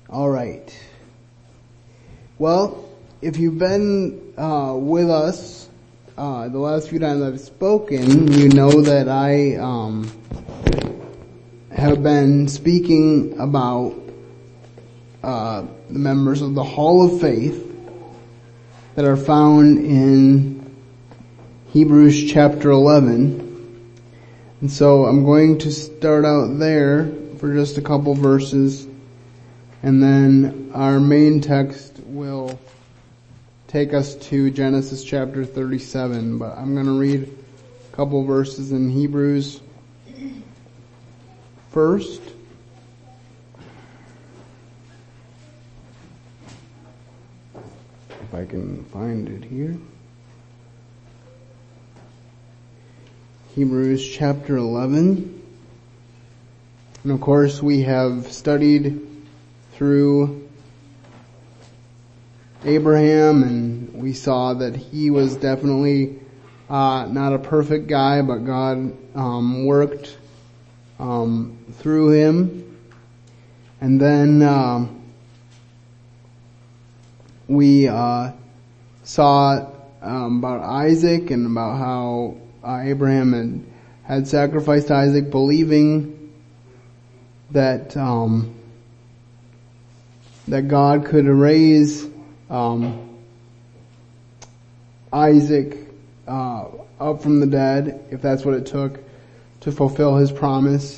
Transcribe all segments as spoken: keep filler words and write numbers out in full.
All right. Well, if you've been uh, with us uh, the last few times I've spoken, you know that I um, have been speaking about uh, the members of the Hall of Faith that are found in Hebrews chapter eleven. And so I'm going to start out there for just a couple verses, and then our main text will take us to Genesis chapter thirty-seven. But I'm going to read a couple verses in Hebrews first. If I can find it here. Hebrews chapter eleven. And of course we have studied through Abraham, and we saw that he was definitely uh, not a perfect guy, but God um, worked um, through him. And then um, we uh, saw um, about Isaac and about how uh, Abraham had, had sacrificed Isaac, believing that um, that God could raise um, Isaac uh, up from the dead, if that's what it took to fulfill his promise.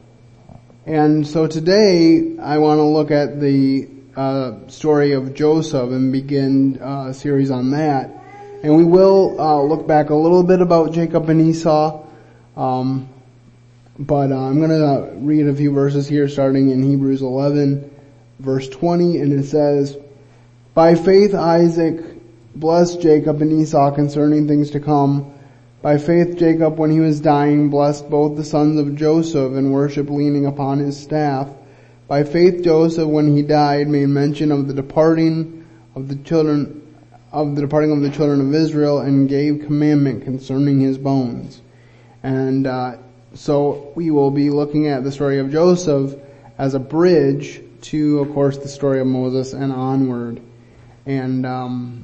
And so today I want to look at the uh, story of Joseph and begin uh, a series on that. And we will uh, look back a little bit about Jacob and Esau. Um, but uh, I'm going to read a few verses here starting in Hebrews eleven. Verse twenty, and it says, "By faith Isaac blessed Jacob and Esau concerning things to come. By faith Jacob, when he was dying, blessed both the sons of Joseph and worshipped leaning upon his staff. By faith Joseph, when he died, made mention of the departing of the children of the departing of the children of Israel, and gave commandment concerning his bones." And uh, so we will be looking at the story of Joseph as a bridge to, of course, the story of Moses and onward. And um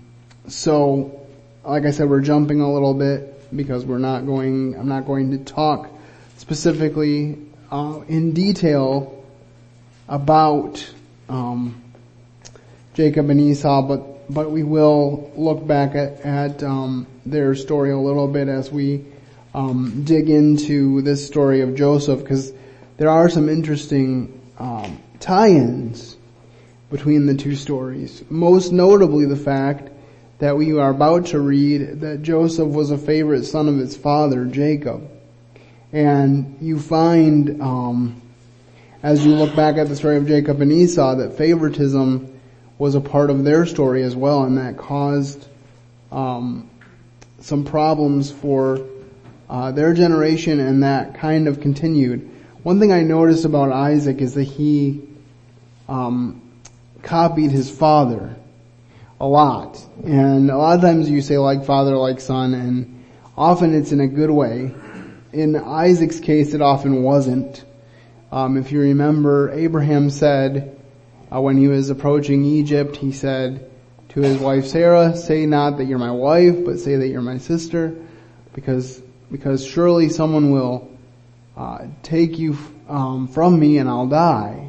so, like I said, we're jumping a little bit because we're not going, I'm not going to talk specifically uh in detail about um Jacob and Esau, but but we will look back at, at um their story a little bit as we um dig into this story of Joseph, because there are some interesting um tie-ins between the two stories. Most notably the fact that we are about to read that Joseph was a favorite son of his father, Jacob. And you find, um, as you look back at the story of Jacob and Esau, that favoritism was a part of their story as well, and that caused um, some problems for uh, their generation, and that kind of continued. One thing I noticed about Isaac is that he um copied his father a lot. And a lot of times you say like father, like son, and often it's in a good way. In Isaac's case, it often wasn't. Um if you remember, Abraham said, uh, when he was approaching Egypt, he said to his wife Sarah, "Say not that you're my wife, but say that you're my sister, because because surely someone will uh take you um from me and I'll die."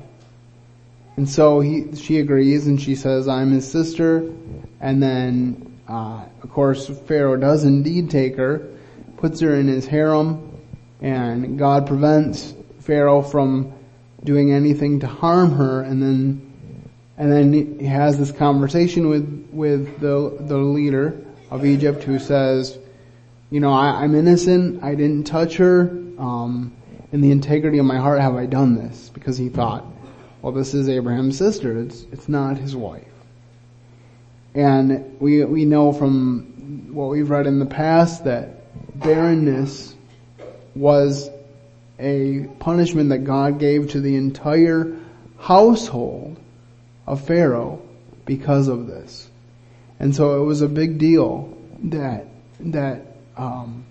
And so he, she agrees, and she says, "I'm his sister." And then, uh, of course, Pharaoh does indeed take her, puts her in his harem, and God prevents Pharaoh from doing anything to harm her. And then, and then he has this conversation with, with the, the leader of Egypt, who says, you know, I, I'm innocent. I didn't touch her. Um, in the integrity of my heart have I done this, because he thought, well, this is Abraham's sister. It's, it's not his wife. And we, we know from what we've read in the past that barrenness was a punishment that God gave to the entire household of Pharaoh because of this. And so it was a big deal that, that, um,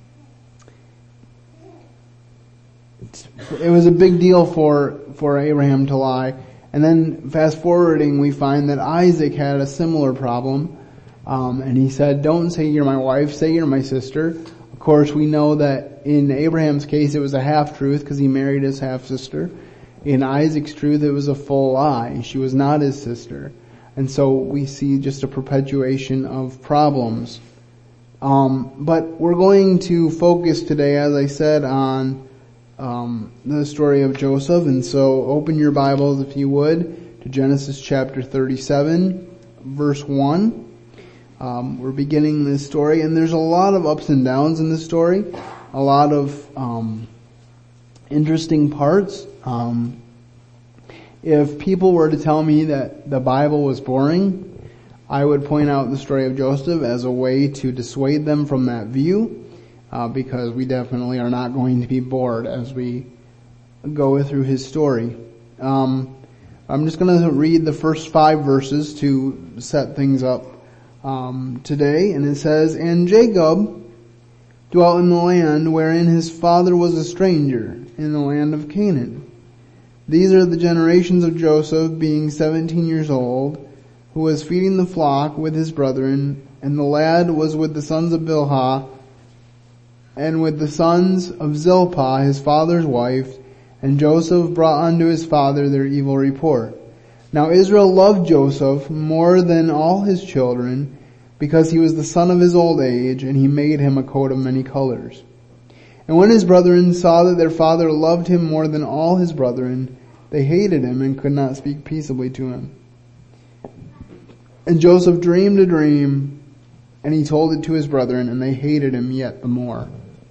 it was a big deal for, for Abraham to lie. And then fast forwarding, we find that Isaac had a similar problem. Um, and he said, don't say you're my wife, say you're my sister. Of course, we know that in Abraham's case, it was a half-truth because he married his half-sister. In Isaac's truth, it was a full lie. She was not his sister. And so we see just a perpetuation of problems. Um, but we're going to focus today, as I said, on um, the story of Joseph. And so open your Bibles, if you would, to Genesis chapter thirty-seven, verse one. Um, we're beginning this story, and there's a lot of ups and downs in this story, a lot of um, interesting parts. Um, if people were to tell me that the Bible was boring, I would point out the story of Joseph as a way to dissuade them from that view, uh, because we definitely are not going to be bored as we go through his story. Um, I'm just going to read the first five verses to set things up um, today, and it says, "And Jacob dwelt in the land wherein his father was a stranger, in the land of Canaan. These are the generations of Joseph, being seventeen years old, who was feeding the flock with his brethren, and the lad was with the sons of Bilhah, and with the sons of Zilpah, his father's wife, and Joseph brought unto his father their evil report. Now Israel loved Joseph more than all his children, because he was the son of his old age, and he made him a coat of many colors. And when his brethren saw that their father loved him more than all his brethren, they hated him and could not speak peaceably to him. And Joseph dreamed a dream, and he told it to his brethren, and they hated him yet the more."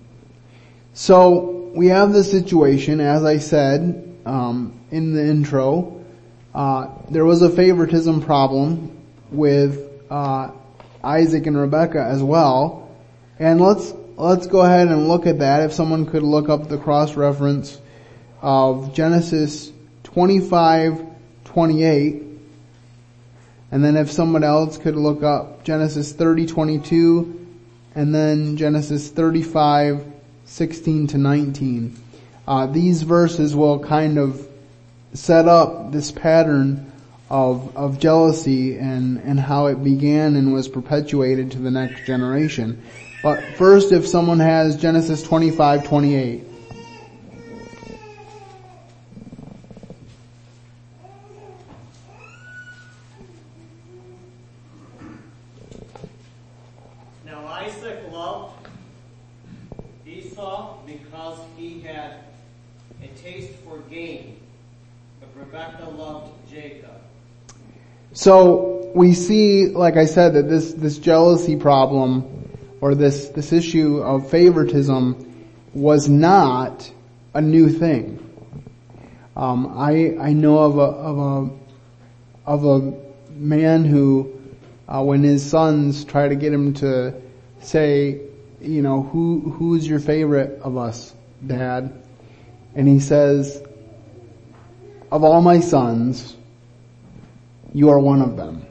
So we have this situation, as I said um, in the intro. Uh, there was a favoritism problem with uh, Isaac and Rebekah as well, and let's let's go ahead and look at that. If someone could look up the cross-reference of Genesis twenty-five twenty-eight. And then if someone else could look up Genesis thirty twenty-two, and then Genesis thirty-five sixteen to nineteen. Uh, these verses will kind of set up this pattern of of jealousy and, and how it began and was perpetuated to the next generation. But first, if someone has Genesis twenty-five twenty-eight. So we see, like I said, that this, this jealousy problem or this, this issue of favoritism was not a new thing. Um, I, I know of a, of a, of a man who, uh, when his sons try to get him to say, you know, who, who's your favorite of us, Dad? And he says, of all my sons, you are one of them.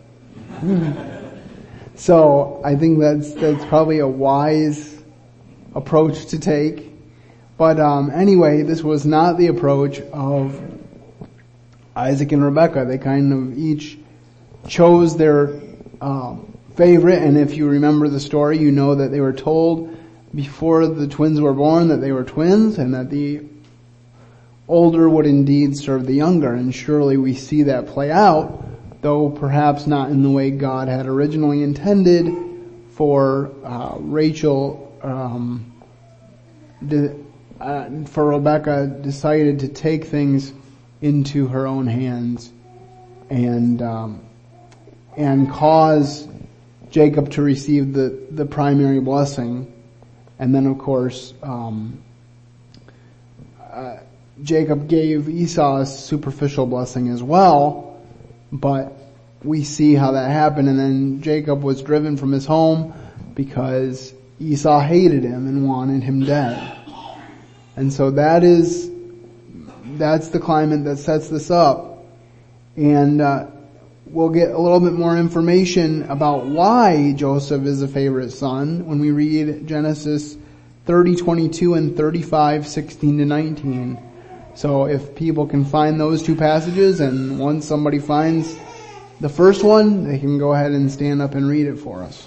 So I think that's that's probably a wise approach to take. But um, anyway, this was not the approach of Isaac and Rebekah. They kind of each chose their um, favorite, and if you remember the story, you know that they were told before the twins were born that they were twins, and that the older would indeed serve the younger. And surely we see that play out, though perhaps not in the way God had originally intended for uh, Rachel, um, de- uh, for Rebekah decided to take things into her own hands and um, and cause Jacob to receive the, the primary blessing. And then of course, um, uh, Jacob gave Esau a superficial blessing as well. But we see how that happened, and then Jacob was driven from his home because Esau hated him and wanted him dead. And so that is, that's the climate that sets this up. And uh, we'll get a little bit more information about why Joseph is a favorite son when we read Genesis thirty twenty-two and thirty-five sixteen to nineteen. So if people can find those two passages, and once somebody finds the first one, they can go ahead and stand up and read it for us.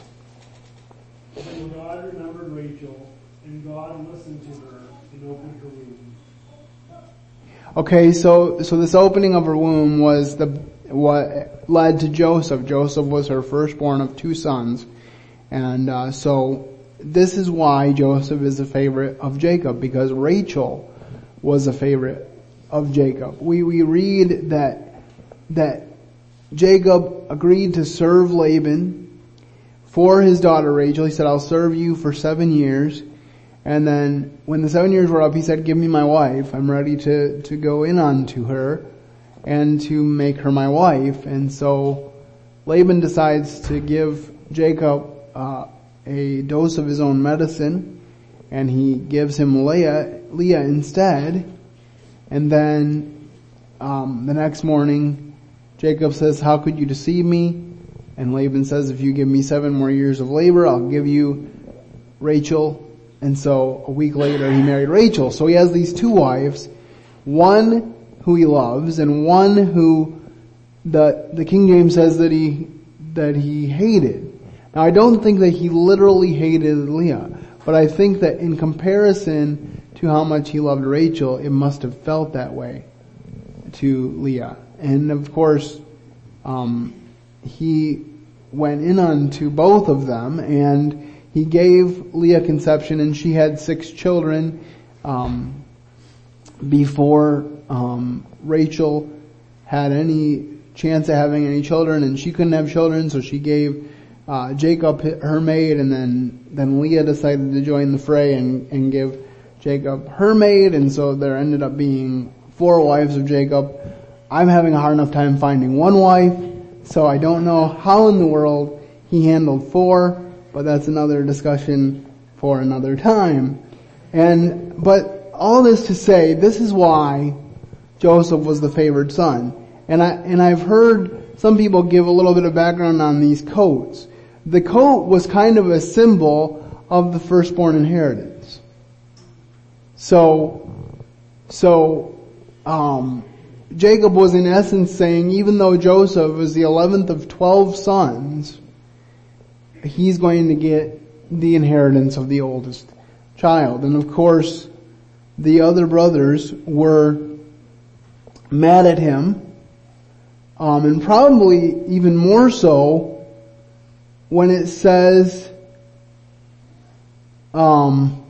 And God remembered Rachel, and God listened to her and opened her womb. Okay, so so this opening of her womb was the what led to Joseph. Joseph was her firstborn of two sons, and uh, so this is why Joseph is a favorite of Jacob, because Rachel was a favorite of Jacob. We we read that that Jacob agreed to serve Laban for his daughter Rachel. He said, "I'll serve you for seven years." And then when the seven years were up, he said, "Give me my wife. I'm ready to, to go in onto her and to make her my wife." And so Laban decides to give Jacob uh, a dose of his own medicine, and he gives him Leah, Leah instead. And then um, the next morning, Jacob says, "How could you deceive me?" And Laban says, "If you give me seven more years of labor, I'll give you Rachel." And so a week later he married Rachel. So he has these two wives, one who he loves and one who the the King James says that he that he hated. Now I don't think that he literally hated Leah, but I think that in comparison to how much he loved Rachel, it must have felt that way to Leah. And of course, um, he went in on to both of them, and he gave Leah conception, and she had six children um, before um, Rachel had any chance of having any children, and she couldn't have children, so she gave uh, Jacob her maid, and then then Leah decided to join the fray and, and give Jacob her maid, and so there ended up being four wives of Jacob. I'm having a hard enough time finding one wife, so I don't know how in the world he handled four. But that's another discussion for another time. And, but all this to say, this is why Joseph was the favored son. And I, and I've heard some people give a little bit of background on these coats. The coat was kind of a symbol of the firstborn inheritance. So, so, um, Jacob was in essence saying, even though Joseph was the eleventh of twelve sons, he's going to get the inheritance of the oldest child. And of course, the other brothers were mad at him, um, and probably even more so when it says, um,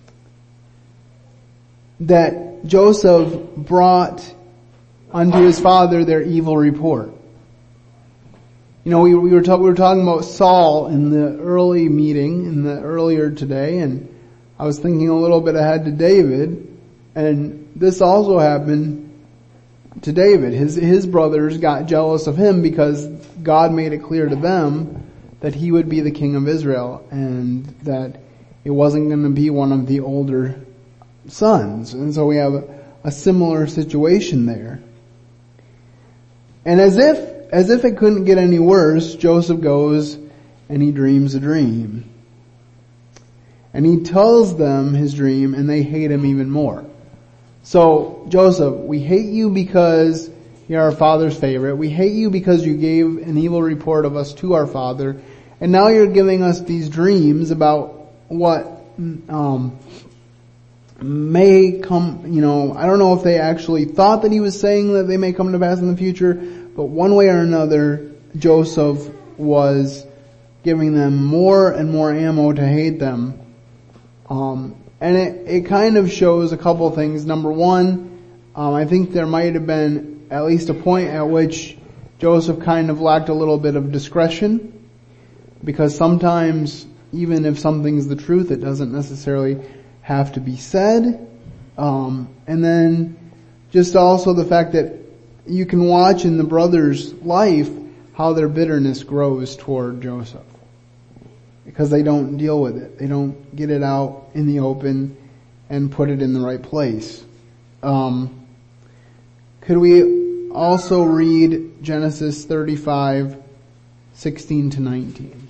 that Joseph brought unto his father their evil report. You know, we, we were talking, we were talking about Saul in the early meeting, in the earlier today, and I was thinking a little bit ahead to David, and this also happened to David. His, his brothers got jealous of him because God made it clear to them that he would be the king of Israel, and that it wasn't going to be one of the older sons. And so we have a, a similar situation there. And as if As if it couldn't get any worse, Joseph goes and he dreams a dream. And he tells them his dream, and they hate him even more. So, Joseph, we hate you because you're our father's favorite. We hate you because you gave an evil report of us to our father. And now you're giving us these dreams about what um may come, you know, I don't know if they actually thought that he was saying that they may come to pass in the future, but one way or another, Joseph was giving them more and more ammo to hate them. Um, and it, it kind of shows a couple of things. Number one, um, I think there might have been at least a point at which Joseph kind of lacked a little bit of discretion, because sometimes, even if something's the truth, it doesn't necessarily have to be said. Um, and then just also the fact that you can watch in the brothers' life how their bitterness grows toward Joseph, because they don't deal with it. They don't get it out in the open and put it in the right place. Um, could we also read Genesis thirty-five, sixteen to nineteen?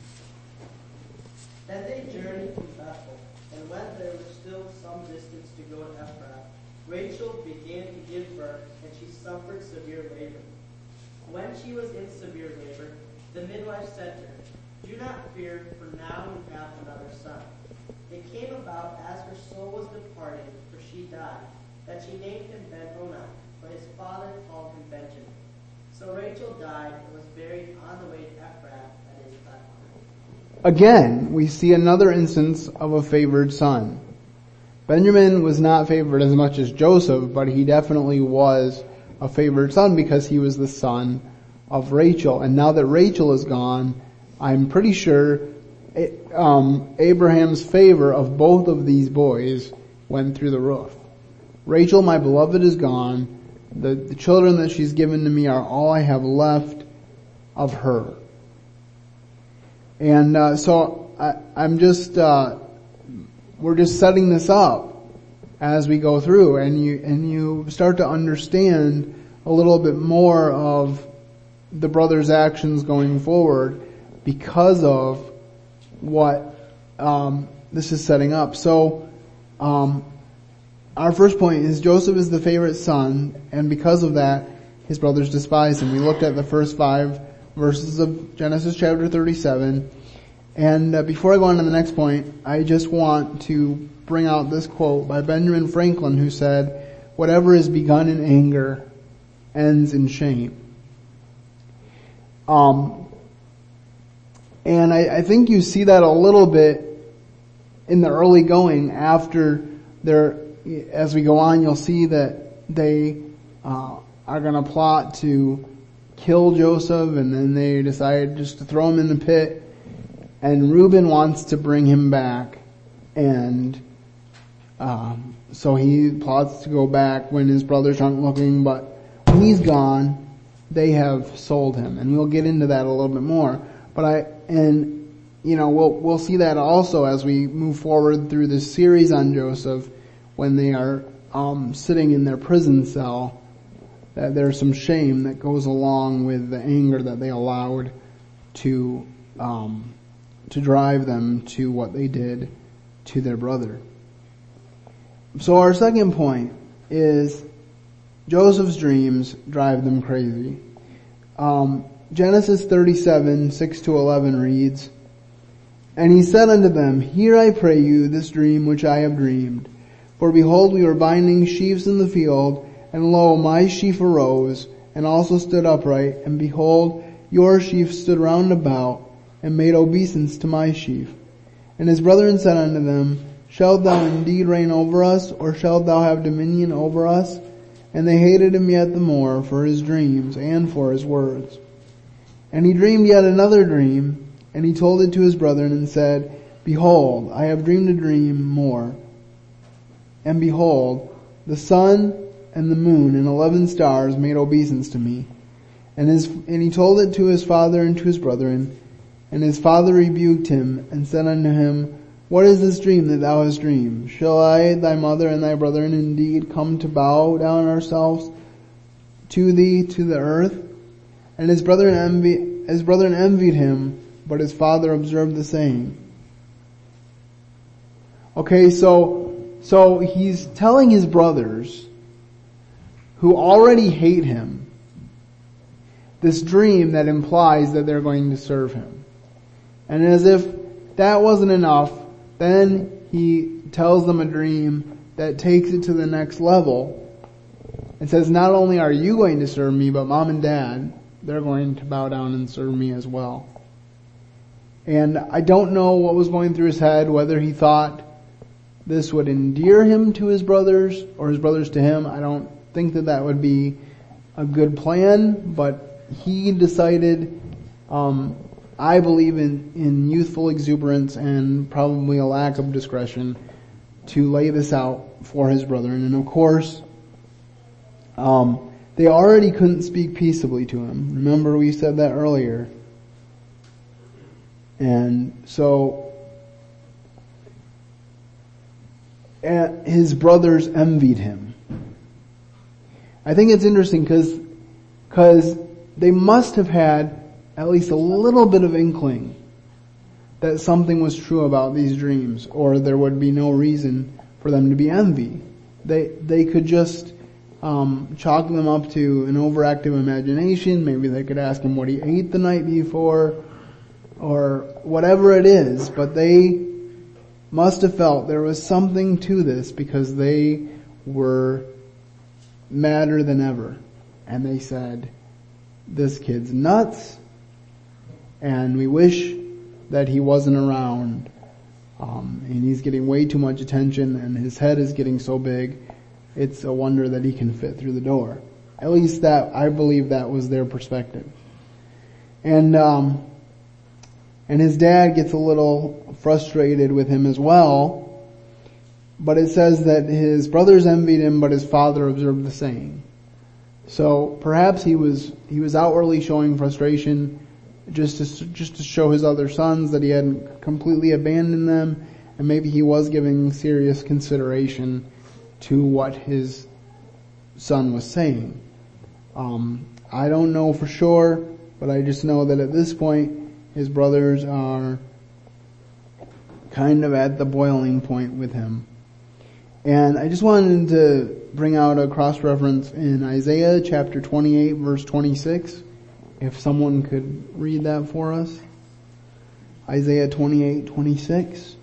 Then they journeyed to Bethel, and when there was still some distance to go to Ephrath, Rachel began When she was in severe labor, the midwife said to her, "Do not fear, for now you have another son." It came about as her soul was departing, for she died, that she named him Ben-Oni, but his father called him Benjamin. So Rachel died and was buried on the way to Ephrath, that is Bethlehem. Again, we see another instance of a favored son. Benjamin was not favored as much as Joseph, but he definitely was a favored son because he was the son of Rachel. And now that Rachel is gone, I'm pretty sure it, um, Abraham's favor of both of these boys went through the roof. Rachel, my beloved, is gone. The, the children that she's given to me are all I have left of her. And uh, so I, I'm just, uh, we're just setting this up as we go through, and you and you start to understand a little bit more of the brothers' actions going forward because of what um, this is setting up. So, um, our first point is Joseph is the favorite son, and because of that, his brothers despise him. We looked at the first five verses of Genesis chapter thirty-seven. And uh, before I go on to the next point, I just want to bring out this quote by Benjamin Franklin, who said, "Whatever is begun in anger ends in shame." Um, and I, I think you see that a little bit in the early going after they're, as we go on, you'll see that they uh, are going to plot to kill Joseph, and then they decide just to throw him in the pit. And Reuben wants to bring him back, and um, so he plots to go back when his brothers aren't looking, but when he's gone, they have sold him, and we'll get into that a little bit more. But I, and you know, we'll we'll see that also as we move forward through this series on Joseph, when they are um, sitting in their prison cell, that there's some shame that goes along with the anger that they allowed to. Um, to drive them to what they did to their brother. So our second point is Joseph's dreams drive them crazy. Um, Genesis thirty-seven, six to eleven reads, "And he said unto them, Hear I pray you this dream which I have dreamed. For behold, we were binding sheaves in the field, and lo, my sheaf arose, and also stood upright, and behold, your sheaf stood round about, and made obeisance to my sheaf. And his brethren said unto them, Shalt thou indeed reign over us, or shalt thou have dominion over us? And they hated him yet the more for his dreams and for his words. And he dreamed yet another dream, and he told it to his brethren, and said, Behold, I have dreamed a dream more. And behold, the sun and the moon and eleven stars made obeisance to me. And his and he told it to his father and to his brethren. And his father rebuked him, and said unto him, What is this dream that thou hast dreamed? Shall I, thy mother, and thy brethren indeed come to bow down ourselves to thee to the earth? And his brethren envy, his brethren envied him, but his father observed the saying. Okay, so, so he's telling his brothers, who already hate him, this dream that implies that they're going to serve him. And as if that wasn't enough, then he tells them a dream that takes it to the next level and says, not only are you going to serve me, but mom and dad, they're going to bow down and serve me as well. And I don't know what was going through his head, whether he thought this would endear him to his brothers or his brothers to him. I don't think that that would be a good plan, but he decided, um, I believe in, in youthful exuberance and probably a lack of discretion to lay this out for his brethren. And of course, um, they already couldn't speak peaceably to him. Remember, we said that earlier. And so, and his brothers envied him. I think it's interesting because, because they must have had at least a little bit of inkling that something was true about these dreams, or there would be no reason for them to be envy. They, they could just, um, chalk them up to an overactive imagination. Maybe they could ask him what he ate the night before, or whatever it is, but they must have felt there was something to this because they were madder than ever. And they said, this kid's nuts, and we wish that he wasn't around. Um, and he's getting way too much attention, and his head is getting so big, it's a wonder that he can fit through the door. At least that, I believe that was their perspective. And, um, and his dad gets a little frustrated with him as well, but it says that his brothers envied him, but his father observed the saying. So perhaps he was, he was outwardly showing frustration just to, just to show his other sons that he hadn't completely abandoned them, and maybe he was giving serious consideration to what his son was saying. Um, I don't know for sure, but I just know that at this point, his brothers are kind of at the boiling point with him. And I just wanted to bring out a cross-reference in Isaiah chapter twenty-eight verse twenty-six. If someone could read that for us. Isaiah twenty-eight twenty-six.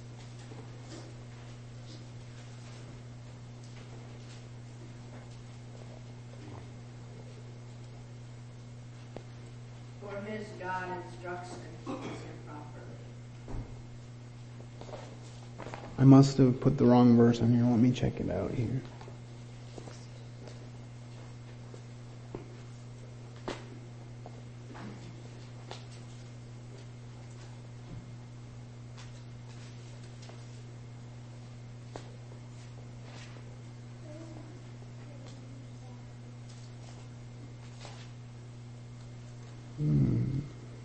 For his God instructs and teaches him properly. I must have put the wrong verse on here. Let me check it out here. Hmm.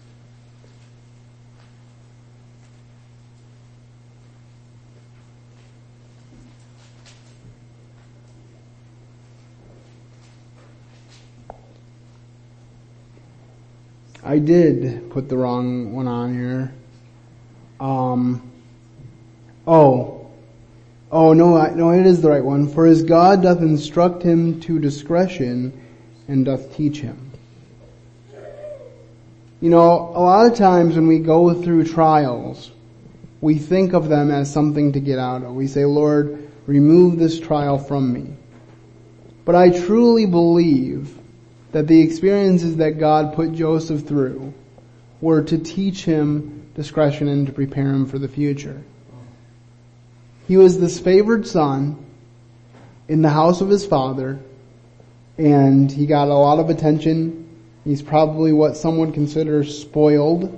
I did put the wrong one on here. Um, oh. Oh, no, I, no, it is the right one. For his God doth instruct him to discretion and doth teach him. You know, a lot of times when we go through trials, we think of them as something to get out of. We say, Lord, remove this trial from me. But I truly believe that the experiences that God put Joseph through were to teach him discretion and to prepare him for the future. He was this favored son in the house of his father, and he got a lot of attention. He's probably what some would consider spoiled.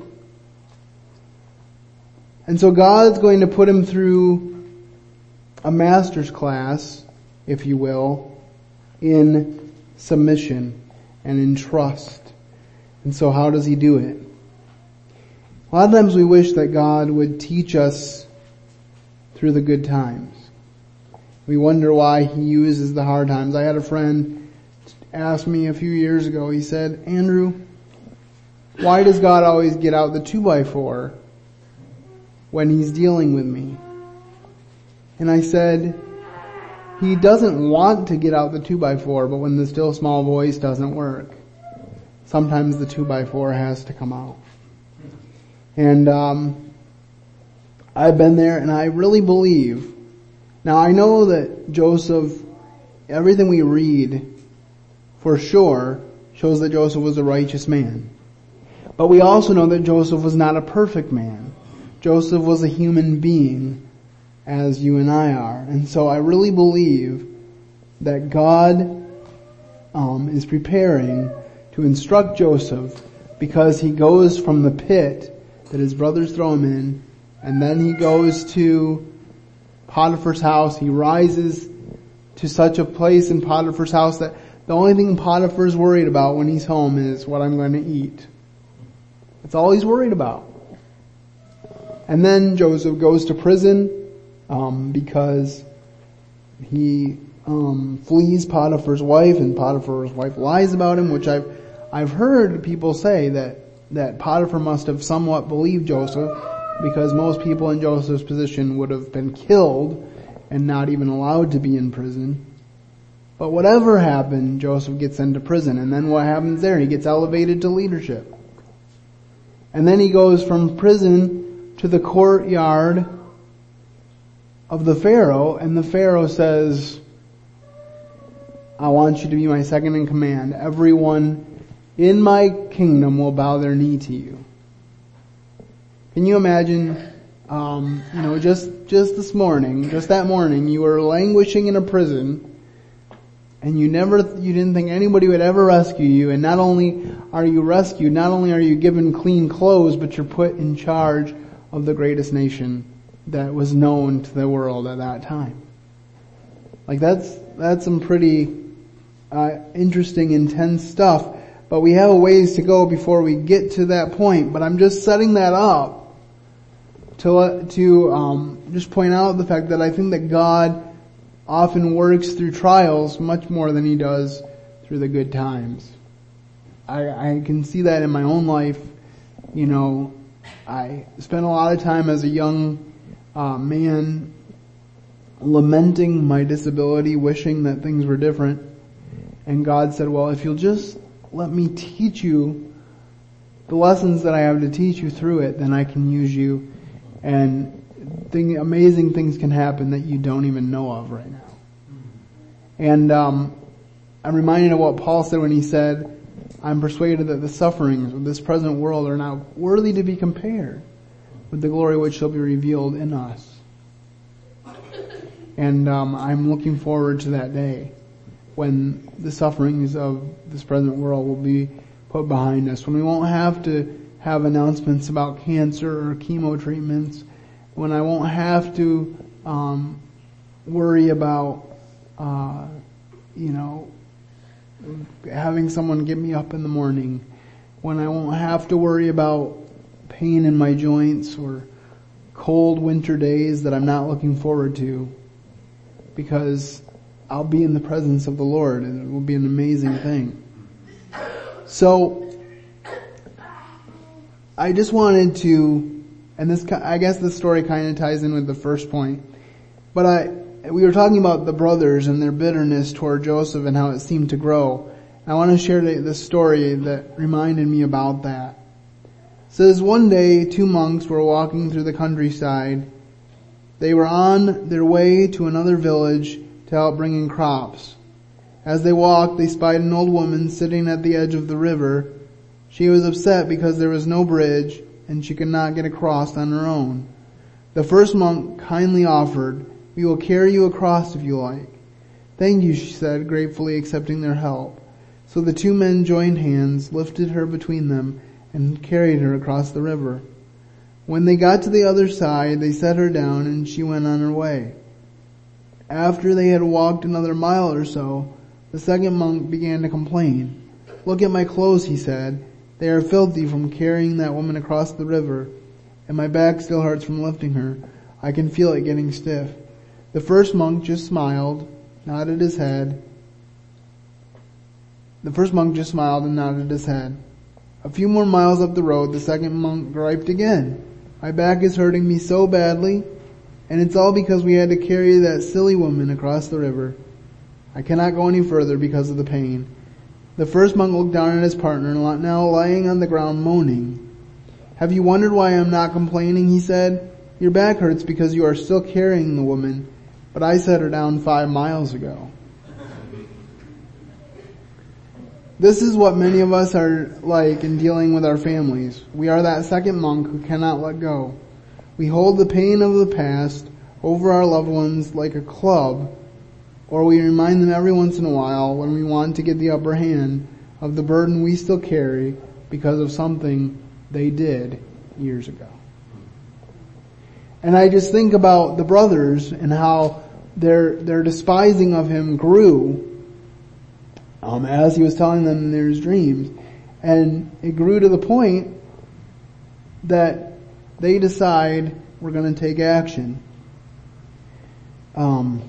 And so God's going to put him through a master's class, if you will, in submission and in trust. And so how does he do it? A lot of times we wish that God would teach us through the good times. We wonder why he uses the hard times. I had a friend ask me a few years ago, he said, Andrew, why does God always get out the two by four when he's dealing with me? And I said, he doesn't want to get out the two by four, but when the still small voice doesn't work, sometimes the two by four has to come out. And um I've been there, and I really believe. Now I know that Joseph, everything we read for sure shows that Joseph was a righteous man. But we also know that Joseph was not a perfect man. Joseph was a human being, as you and I are. And so I really believe that God um, is preparing to instruct Joseph, because he goes from the pit that his brothers throw him in, and then he goes to Potiphar's house. He rises to such a place in Potiphar's house that the only thing Potiphar's worried about when he's home is what I'm going to eat. That's all he's worried about. And then Joseph goes to prison um, because he um, flees Potiphar's wife, and Potiphar's wife lies about him, which I've I've heard people say that that Potiphar must have somewhat believed Joseph, because most people in Joseph's position would have been killed and not even allowed to be in prison. But whatever happened, Joseph gets into prison. And then what happens there? He gets elevated to leadership. And then he goes from prison to the courtyard of the Pharaoh, and the Pharaoh says, I want you to be my second in command. Everyone in my kingdom will bow their knee to you. Can you imagine, um, you know, just, just this morning, just that morning, you were languishing in a prison, and you never, you didn't think anybody would ever rescue you, and not only are you rescued, not only are you given clean clothes, but you're put in charge of the greatest nation that was known to the world at that time. Like that's, that's some pretty, uh, interesting, intense stuff, but we have a ways to go before we get to that point, but I'm just setting that up to, to, um, just point out the fact that I think that God often works through trials much more than he does through the good times. I, I can see that in my own life. You know, I spent a lot of time as a young uh, man lamenting my disability, wishing that things were different. And God said, well, if you'll just let me teach you the lessons that I have to teach you through it, then I can use you. And thing, amazing things can happen that you don't even know of right now. And um, I'm reminded of what Paul said when he said, I'm persuaded that the sufferings of this present world are not worthy to be compared with the glory which shall be revealed in us. And um, I'm looking forward to that day when the sufferings of this present world will be put behind us, when we won't have to have announcements about cancer or chemo treatments, when I won't have to um, worry about, uh, you know, having someone get me up in the morning, when I won't have to worry about pain in my joints or cold winter days that I'm not looking forward to, because I'll be in the presence of the Lord and it will be an amazing thing. So, I just wanted to, and this, I guess this story kind of ties in with the first point, but I, we were talking about the brothers and their bitterness toward Joseph and how it seemed to grow. I want to share this story that reminded me about that. It says, one day two monks were walking through the countryside. They were on their way to another village to help bring in crops. As they walked, they spied an old woman sitting at the edge of the river. She was upset because there was no bridge and she could not get across on her own. The first monk kindly offered, we will carry you across if you like. Thank you, she said, gratefully accepting their help. So the two men joined hands, lifted her between them, and carried her across the river. When they got to the other side, they set her down and she went on her way. After they had walked another mile or so, the second monk began to complain. Look at my clothes, he said. They are filthy from carrying that woman across the river, and my back still hurts from lifting her. I can feel it getting stiff. The first monk just smiled, nodded his head. The first monk just smiled and nodded his head. A few more miles up the road, the second monk griped again. My back is hurting me so badly, and it's all because we had to carry that silly woman across the river. I cannot go any further because of the pain. The first monk looked down at his partner, now lying on the ground moaning. Have you wondered why I am not complaining? He said. Your back hurts because you are still carrying the woman, but I set her down five miles ago. This is what many of us are like in dealing with our families. We are that second monk who cannot let go. We hold the pain of the past over our loved ones like a club, or we remind them every once in a while when we want to get the upper hand of the burden we still carry because of something they did years ago. And I just think about the brothers and how their their despising of him grew um, as he was telling them their dreams. And it grew to the point that they decide we're going to take action. Um,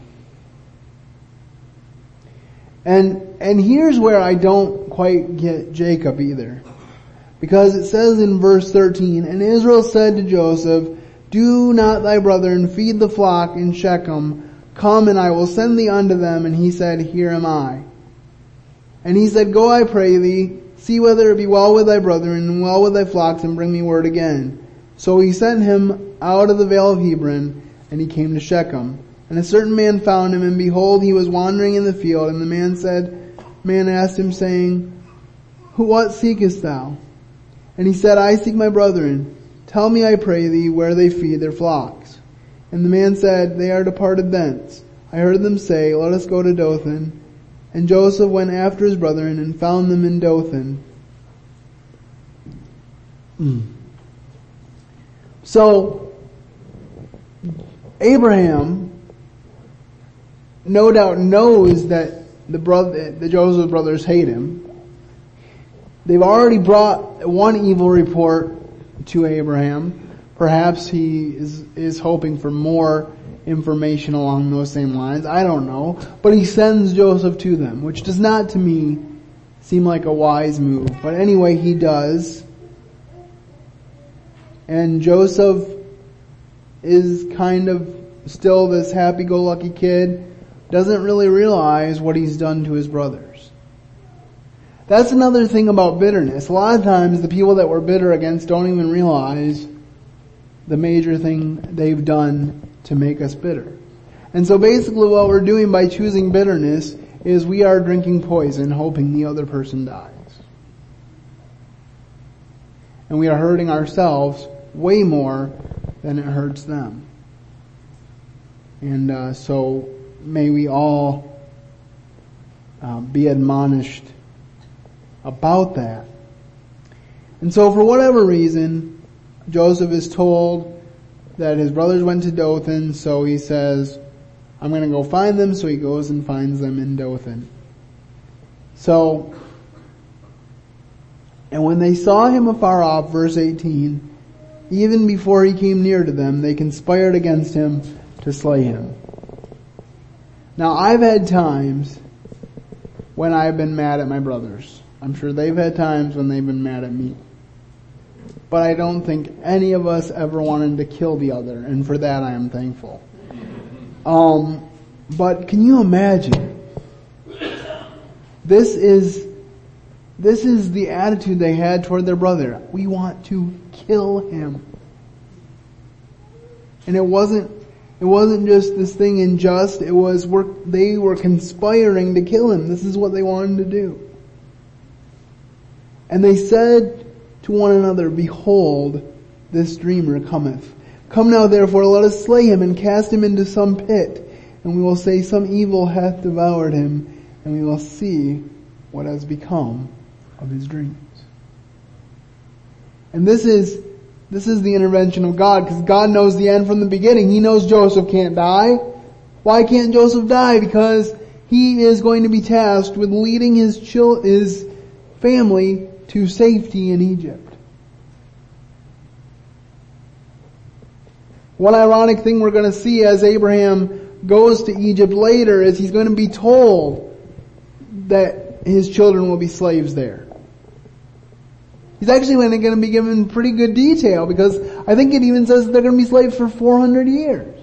and and here's where I don't quite get Jacob either. Because it says in verse thirteen, and Israel said to Joseph, do not thy brethren feed the flock in Shechem, Come and I will send thee unto them. And he said, Here am I. And he said, Go, I pray thee, see whether it be well with thy brethren and well with thy flocks, and bring me word again. So he sent him out of the vale of Hebron, and he came to Shechem. And a certain man found him, and behold, he was wandering in the field. And the man said, man asked him, saying, Who, what seekest thou? And he said, I seek my brethren. Tell me, I pray thee, where they feed their flocks. And the man said, They are departed thence. I heard them say, Let us go to Dothan. And Joseph went after his brethren and found them in Dothan. Mm. So, Abraham no doubt knows that the brother, the Joseph brothers hate him. They've already brought one evil report to Abraham. Perhaps he is, is hoping for more information along those same lines. I don't know. But he sends Joseph to them, which does not to me seem like a wise move. But anyway, he does. And Joseph is kind of still this happy-go-lucky kid, doesn't really realize what he's done to his brothers. That's another thing about bitterness. A lot of times the people that were bitter against don't even realize the major thing they've done to make us bitter. And so basically what we're doing by choosing bitterness is we are drinking poison hoping the other person dies. And we are hurting ourselves way more than it hurts them. And uh, so may we all uh, be admonished about that. And so for whatever reason, Joseph is told that his brothers went to Dothan, so he says, I'm going to go find them, so he goes and finds them in Dothan. So, and when they saw him afar off, verse eighteen, even before he came near to them, they conspired against him to slay him. Now, I've had times when I've been mad at my brothers. I'm sure they've had times when they've been mad at me. But I don't think any of us ever wanted to kill the other, and for that I am thankful. Um, but can you imagine? This is, this is the attitude they had toward their brother. We want to kill him. And it wasn't, it wasn't just this thing in just, it was work, they were conspiring to kill him. This is what they wanted to do. And they said to one another, Behold, this dreamer cometh. Come now therefore, let us slay him and cast him into some pit, and we will say some evil hath devoured him, and we will see what has become of his dreams. And this is, this is the intervention of God, because God knows the end from the beginning. He knows Joseph can't die. Why can't Joseph die? Because he is going to be tasked with leading his chil- his family to safety in Egypt. One ironic thing we're going to see as Abraham goes to Egypt later is he's going to be told that his children will be slaves there. He's actually going to be given pretty good detail, because I think it even says that they're going to be slaves for four hundred years.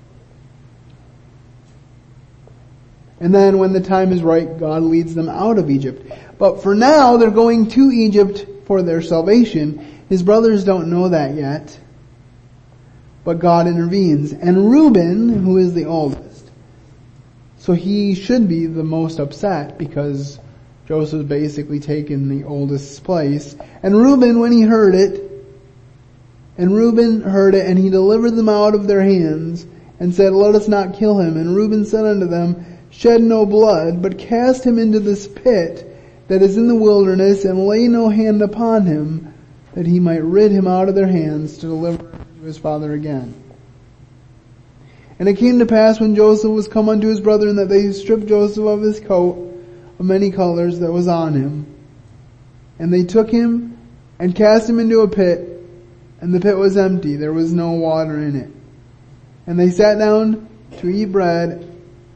And then when the time is right, God leads them out of Egypt. But for now, they're going to Egypt for their salvation. His brothers don't know that yet. But God intervenes. And Reuben, who is the oldest, so he should be the most upset because Joseph's basically taken the oldest's place. And Reuben, when he heard it, and Reuben heard it, and he delivered them out of their hands, and said, Let us not kill him. And Reuben said unto them, Shed no blood, but cast him into this pit that is in the wilderness, and lay no hand upon him, that he might rid him out of their hands to deliver him to his father again. And it came to pass when Joseph was come unto his brethren, that they stripped Joseph of his coat of many colors that was on him. And they took him and cast him into a pit, and the pit was empty, there was no water in it. And they sat down to eat bread,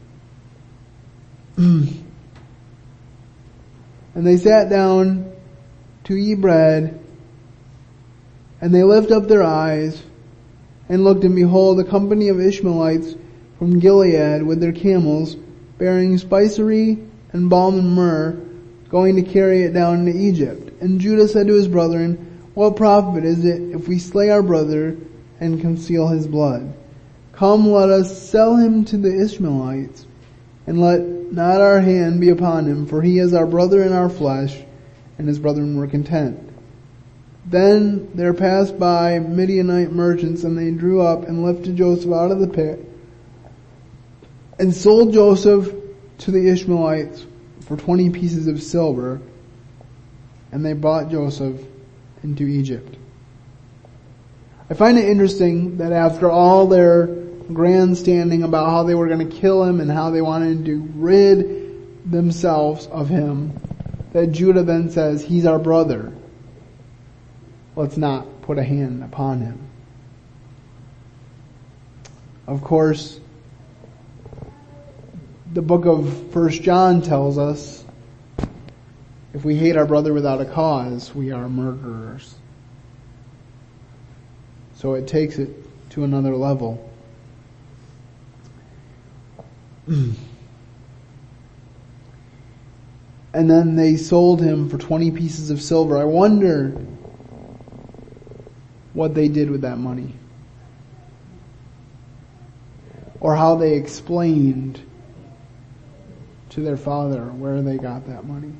and they sat down to eat bread, and they lift up their eyes, and looked, and behold, a company of Ishmaelites from Gilead with their camels, bearing spicery and balm and myrrh, going to carry it down into Egypt. And Judah said to his brethren, what profit is it if we slay our brother and conceal his blood? Come, let us sell him to the Ishmaelites, and let not our hand be upon him, for he is our brother in our flesh. And his brethren were content. Then there passed by Midianite merchants, and they drew up and lifted Joseph out of the pit, and sold Joseph to the Ishmaelites for twenty pieces of silver, and they brought Joseph into Egypt. I find it interesting that after all their grandstanding about how they were going to kill him and how they wanted to rid themselves of him, that Judah then says, he's our brother. Let's not put a hand upon him. Of course, the book of First John tells us, if we hate our brother without a cause, we are murderers. So it takes it to another level. And then they sold him for twenty pieces of silver. I wonder what they did with that money. Or how they explained to their father where they got that money.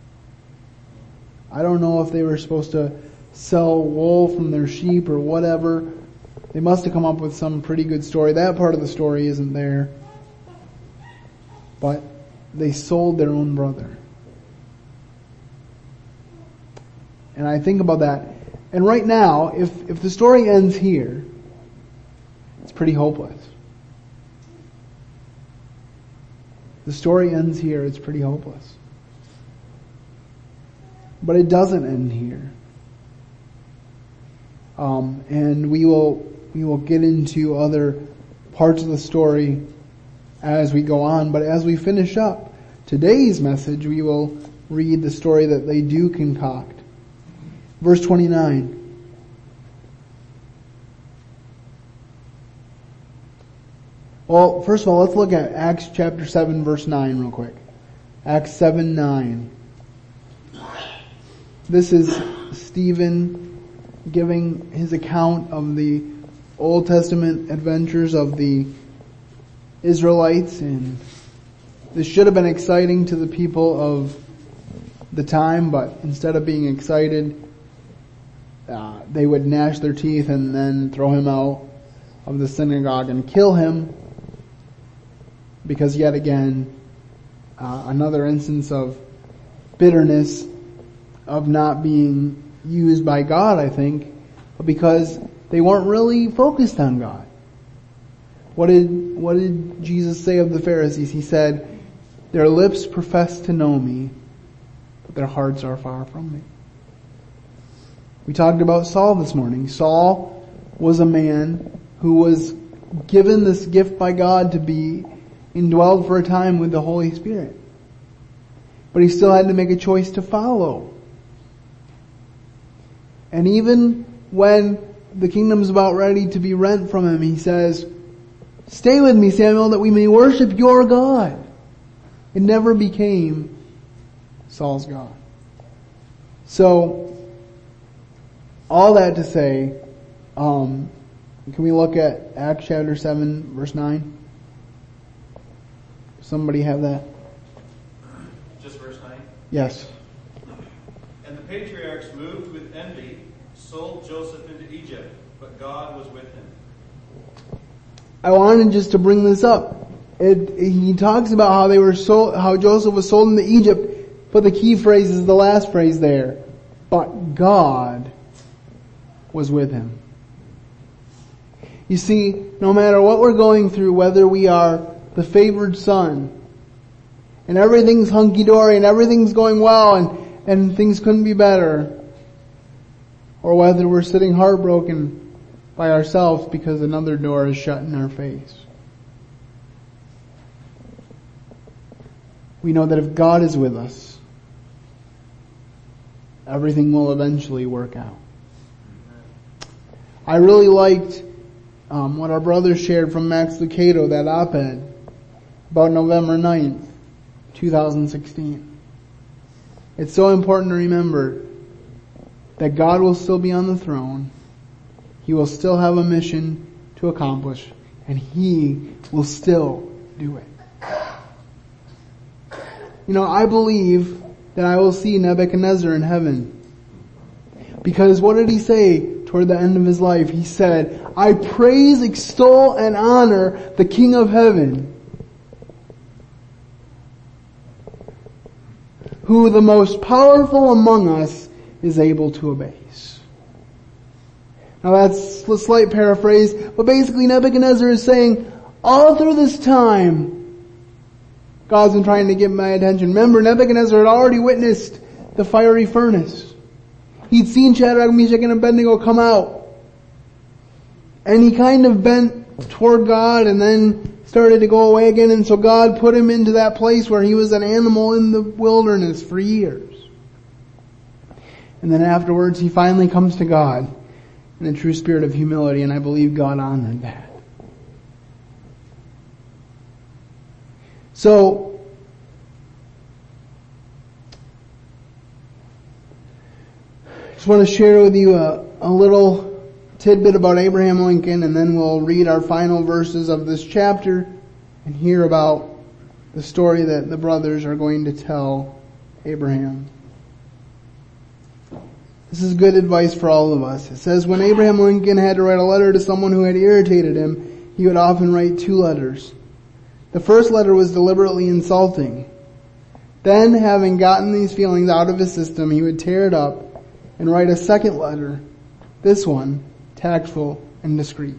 I don't know if they were supposed to sell wool from their sheep or whatever. They must have come up with some pretty good story. That part of the story isn't there. But they sold their own brother. And I think about that. And right now, if, if the story ends here, it's pretty hopeless. The story ends here, it's pretty hopeless. But it doesn't end here. Um, and we will, we will get into other parts of the story as we go on. But as we finish up today's message, we will read the story that they do concoct. Verse twenty-nine. Well, first of all, let's look at Acts chapter seven, verse nine real quick. Acts seven, nine. This is Stephen giving his account of the Old Testament adventures of the Israelites, and this should have been exciting to the people of the time, but instead of being excited, uh, they would gnash their teeth and then throw him out of the synagogue and kill him, because yet again, uh, another instance of bitterness, of not being used by God, I think, because they weren't really focused on God. What did, what did Jesus say of the Pharisees? He said, their lips profess to know me, but their hearts are far from me. We talked about Saul this morning. Saul was a man who was given this gift by God to be indwelled for a time with the Holy Spirit. But he still had to make a choice to follow. And even when the kingdom's about ready to be rent from him, he says, stay with me, Samuel, that we may worship your God. It never became Saul's God. So, all that to say, um, can we look at Acts chapter seven, verse nine? Somebody have that? Just verse nine? Yes. And the patriarchs, moved with envy, sold Joseph into Egypt, but God was with him. I wanted just to bring this up. It, he talks about how they were sold, how Joseph was sold into Egypt, but the key phrase is the last phrase there. But God was with him. You see, no matter what we're going through, whether we are the favored son, and everything's hunky-dory and everything's going well and, and things couldn't be better, or whether we're sitting heartbroken by ourselves because another door is shut in our face, we know that if God is with us, everything will eventually work out. I really liked um, what our brother shared from Max Lucado, that op-ed about November ninth, twenty sixteen. It's so important to remember that God will still be on the throne. He will still have a mission to accomplish, and He will still do it. You know, I believe that I will see Nebuchadnezzar in heaven. Because what did he say toward the end of his life? He said, I praise, extol, and honor the King of heaven, who the most powerful among us is able to abase. Now that's a slight paraphrase, but basically Nebuchadnezzar is saying, all through this time, God's been trying to get my attention. Remember, Nebuchadnezzar had already witnessed the fiery furnace. He'd seen Shadrach, Meshach, and Abednego come out. And he kind of bent toward God and then started to go away again. And so God put him into that place where he was an animal in the wilderness for years. And then afterwards he finally comes to God in a true spirit of humility, and I believe God honored that. So, I just want to share with you a, a little tidbit about Abraham Lincoln, and then we'll read our final verses of this chapter and hear about the story that the brothers are going to tell Abraham. This is good advice for all of us. It says, when Abraham Lincoln had to write a letter to someone who had irritated him, he would often write two letters. The first letter was deliberately insulting. Then, having gotten these feelings out of his system, he would tear it up and write a second letter, this one, tactful and discreet.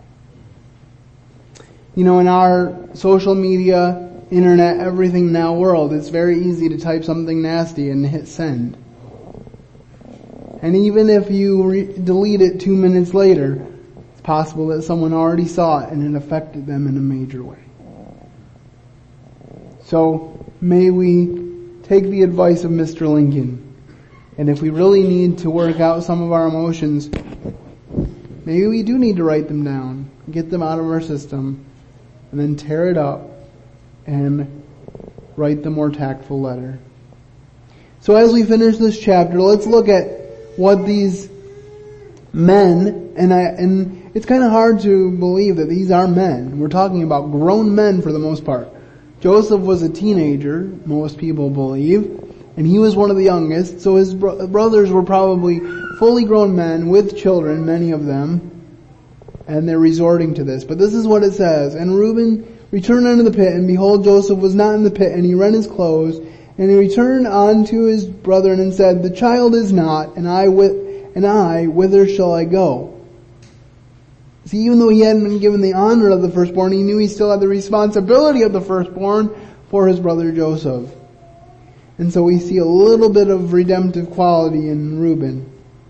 You know, in our social media, internet, everything now world, it's very easy to type something nasty and hit send. And even if you re- delete it two minutes later, it's possible that someone already saw it and it affected them in a major way. So, may we take the advice of Mister Lincoln. And if we really need to work out some of our emotions, maybe we do need to write them down, get them out of our system, and then tear it up and write the more tactful letter. So as we finish this chapter, let's look at what these men, and I, and it's kind of hard to believe that these are men. We're talking about grown men for the most part. Joseph was a teenager, most people believe, and he was one of the youngest, so his bro- brothers were probably fully grown men with children, many of them, and they're resorting to this. But this is what it says, and Reuben returned unto the pit, and behold, Joseph was not in the pit, and he rent his clothes, and he returned unto his brethren and said, the child is not, and I, with, and I, whither shall I go? See, even though he hadn't been given the honor of the firstborn, he knew he still had the responsibility of the firstborn for his brother Joseph. And so we see a little bit of redemptive quality in Reuben.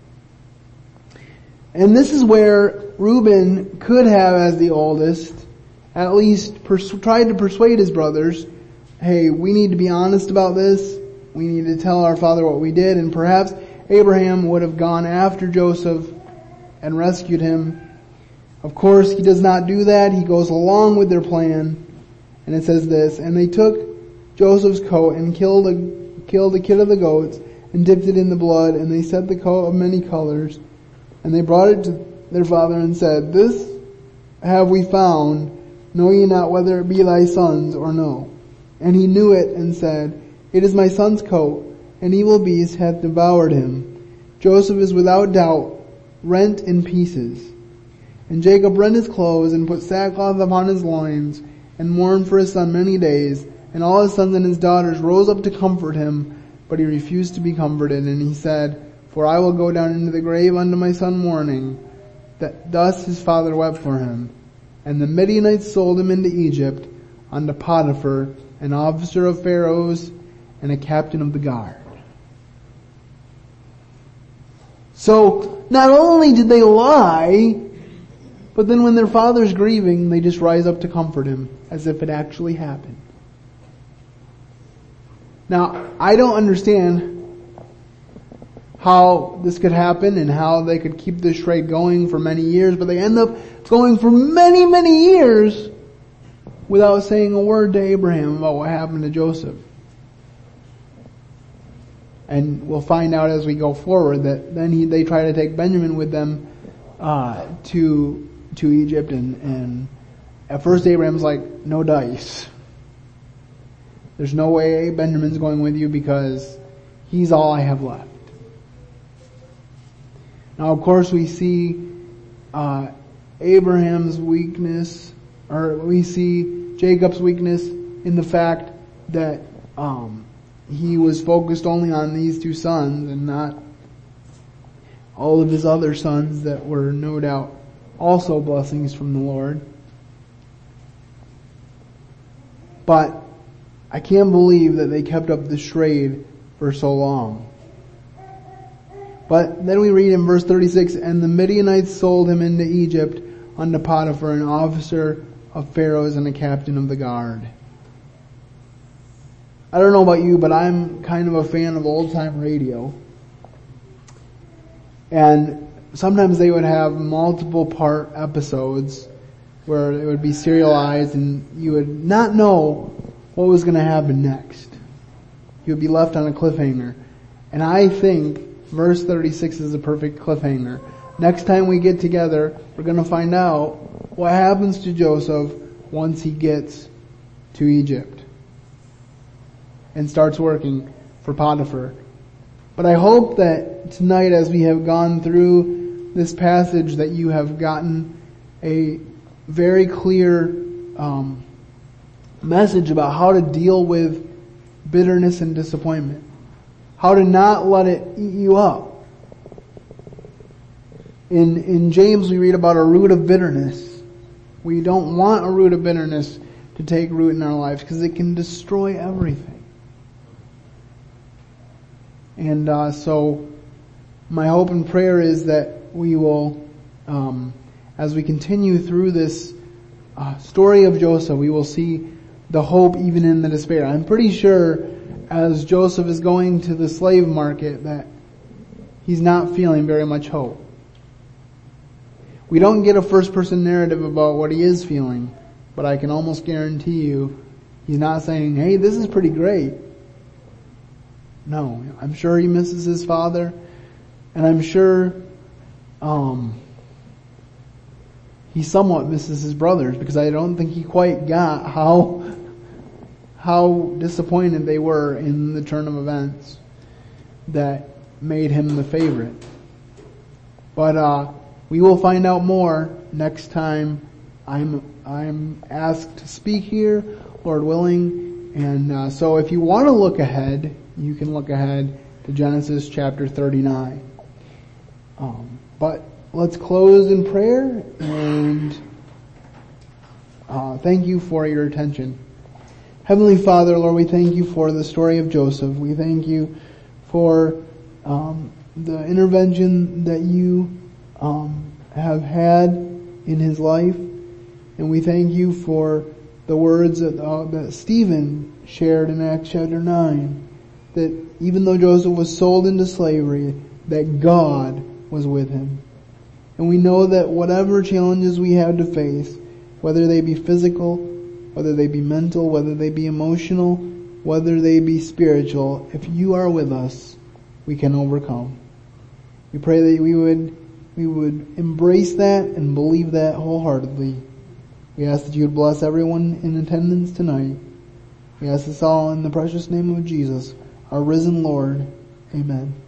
And this is where Reuben could have, as the oldest, at least pers- tried to persuade his brothers, hey, we need to be honest about this. We need to tell our father what we did. And perhaps Abraham would have gone after Joseph and rescued him. Of course, he does not do that. He goes along with their plan. And it says this, and they took Joseph's coat and killed a, killed a kid of the goats and dipped it in the blood, and they set the coat of many colors. And they brought it to their father and said, this have we found. Know ye not whether it be thy son's or no? And he knew it and said, it is my son's coat, and evil beast hath devoured him. Joseph is without doubt rent in pieces. And Jacob rent his clothes and put sackcloth upon his loins and mourned for his son many days. And all his sons and his daughters rose up to comfort him, but he refused to be comforted. And he said, for I will go down into the grave unto my son mourning. That thus his father wept for him. And the Midianites sold him into Egypt unto Potiphar, an officer of Pharaoh's and a captain of the guard. So, not only did they lie, but then when their father's grieving, they just rise up to comfort him as if it actually happened. Now, I don't understand how this could happen and how they could keep this trade going for many years, but they end up going for many, many years without saying a word to Abraham about what happened to Joseph. And we'll find out as we go forward that then he, they try to take Benjamin with them uh, to to Egypt, and, and at first Abraham's like, no dice. There's no way Benjamin's going with you because he's all I have left. Now, of course, we see uh, Abraham's weakness, or we see Jacob's weakness in the fact that um, he was focused only on these two sons and not all of his other sons that were no doubt also blessings from the Lord. But I can't believe that they kept up the trade for so long. But then we read in verse thirty-six, and the Midianites sold him into Egypt unto Potiphar, an officer of Pharaoh's and a captain of the guard. I don't know about you, but I'm kind of a fan of old time radio. And sometimes they would have multiple part episodes where it would be serialized and you would not know what was going to happen next. You would be left on a cliffhanger. And I think verse thirty-six is a perfect cliffhanger. Next time we get together, we're going to find out what happens to Joseph once he gets to Egypt and starts working for Potiphar. But I hope that tonight, as we have gone through this passage, that you have gotten a very clear um, message about how to deal with bitterness and disappointment. How to not let it eat you up. In, in James we read about a root of bitterness. We don't want a root of bitterness to take root in our lives because it can destroy everything. And uh, so my hope and prayer is that we will, um, as we continue through this uh, story of Joseph, we will see the hope even in the despair. I'm pretty sure as Joseph is going to the slave market that he's not feeling very much hope. We don't get a first person narrative about what he is feeling, but I can almost guarantee you he's not saying, hey, this is pretty great. No, I'm sure he misses his father, and I'm sure um, he somewhat misses his brothers, because I don't think he quite got how how disappointed they were in the turn of events that made him the favorite. But uh, we will find out more next time I'm I'm asked to speak here, Lord willing. And uh, so if you want to look ahead, you can look ahead to Genesis chapter thirty-nine. Um, but let's close in prayer, and uh, thank you for your attention. Heavenly Father, Lord, we thank you for the story of Joseph. We thank you for um, the intervention that you um, have had in his life, and we thank you for the words that, uh, that Stephen shared in Acts chapter nine. That even though Joseph was sold into slavery, that God was with him. And we know that whatever challenges we have to face, whether they be physical, whether they be mental, whether they be emotional, whether they be spiritual, if you are with us, we can overcome. We pray that we would, we would embrace that and believe that wholeheartedly. We ask that you would bless everyone in attendance tonight. We ask this all in the precious name of Jesus, our risen Lord. Amen.